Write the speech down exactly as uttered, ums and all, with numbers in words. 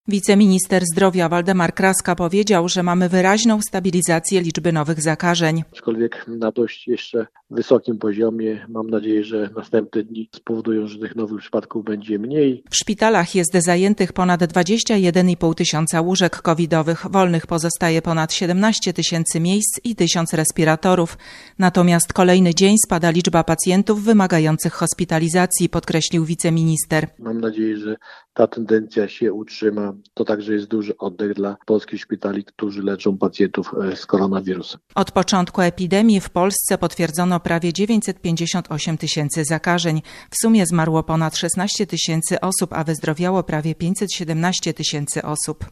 Wiceminister zdrowia Waldemar Kraska powiedział, że mamy wyraźną stabilizację liczby nowych zakażeń. Aczkolwiek na dość jeszcze wysokim poziomie. Mam nadzieję, że następne dni spowodują, że tych nowych przypadków będzie mniej. W szpitalach jest zajętych ponad dwadzieścia jeden i pół tysiąca łóżek covidowych. Wolnych pozostaje ponad siedemnaście tysięcy miejsc i tysiąc respiratorów. Natomiast kolejny dzień spada liczba pacjentów wymagających hospitalizacji, podkreślił wiceminister. Mam nadzieję, że ta tendencja się utrzyma. To także jest duży oddech dla polskich szpitali, którzy leczą pacjentów z koronawirusem. Od początku epidemii w Polsce potwierdzono prawie dziewięćset pięćdziesiąt osiem tysięcy zakażeń. W sumie zmarło ponad szesnaście tysięcy osób, a wyzdrowiało prawie pięćset siedemnaście tysięcy osób.